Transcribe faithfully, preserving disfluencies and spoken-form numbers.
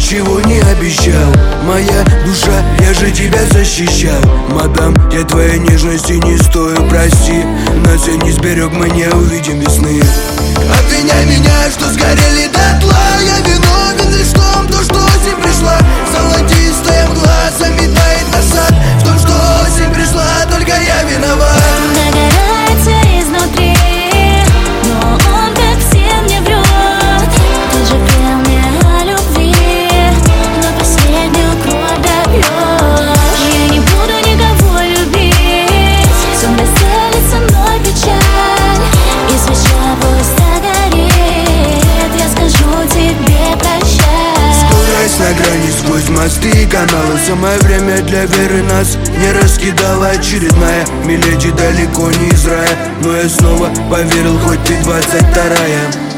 ничего не обещал. Моя душа, я же тебя защищал. Мадам, я твоей нежности не стою, прости. Нас я не сберег, мы не увидим весны. Обвиняй меня, что сгорели дотла. Я виновен лишь в том, то, что осень пришла. Золотистая мгла заметает насад. В том, что осень пришла, только я виноват. Загорается изнутри, но он как всем не врет. Ты же пел мне о любви, но последнюю кровь допьешь. Я не буду никого любить, сон разделит со мной печаль. И свеча пусть догорит, я скажу тебе прощай. Скорость на грани сквозь мосты и каналы. Самое время для веры, нас не раскидала очередная миледи далеко не из рая. Но я снова поверил, хоть ты двадцать вторая.